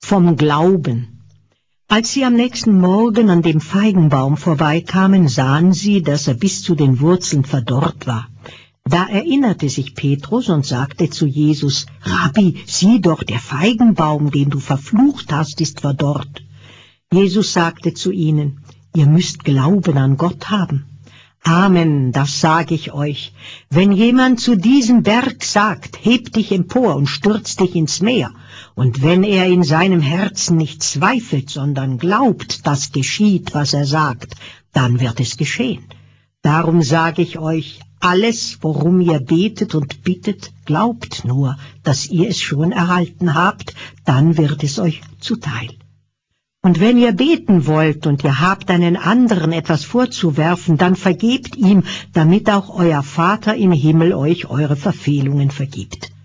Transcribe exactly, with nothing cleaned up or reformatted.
vom Glauben. Als sie am nächsten Morgen an dem Feigenbaum vorbeikamen, sahen sie, dass er bis zu den Wurzeln verdorrt war. Da erinnerte sich Petrus und sagte zu Jesus: Rabbi, sieh doch, der Feigenbaum, den du verflucht hast, ist verdorrt. Jesus sagte zu ihnen: Ihr müsst Glauben an Gott haben. Amen, das sage ich euch. Wenn jemand zu diesem Berg sagt, heb dich empor und stürz dich ins Meer, und wenn er in seinem Herzen nicht zweifelt, sondern glaubt, dass geschieht, was er sagt, dann wird es geschehen. Darum sage ich euch, alles, worum ihr betet und bittet, glaubt nur, dass ihr es schon erhalten habt, dann wird es euch zuteil. Und wenn ihr beten wollt und ihr habt einen anderen etwas vorzuwerfen, dann vergebt ihm, damit auch euer Vater im Himmel euch eure Verfehlungen vergibt.